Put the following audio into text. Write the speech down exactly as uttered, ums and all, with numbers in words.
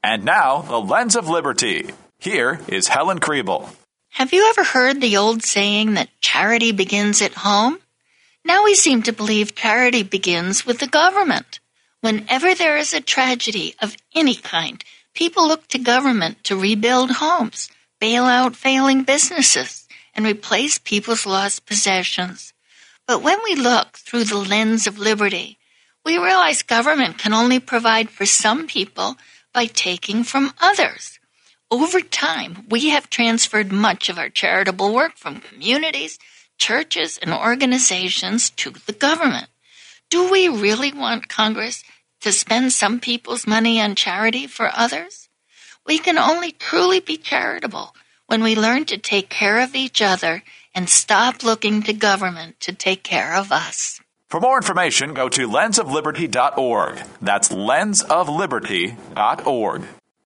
And now, the Lens of Liberty. Here is Helen Kriebel. Have you ever heard the old saying that charity begins at home? Now we seem to believe charity begins with the government. Whenever there is a tragedy of any kind, people look to government to rebuild homes, bail out failing businesses, and replace people's lost possessions. But when we look through the lens of liberty, we realize government can only provide for some people by taking from others. Over time, we have transferred much of our charitable work from communities, churches, and organizations to the government. Do we really want Congress to spend some people's money on charity for others? We can only truly be charitable when we learn to take care of each other and stop looking to government to take care of us. For more information, go to lens of liberty dot org. That's lens of liberty dot org.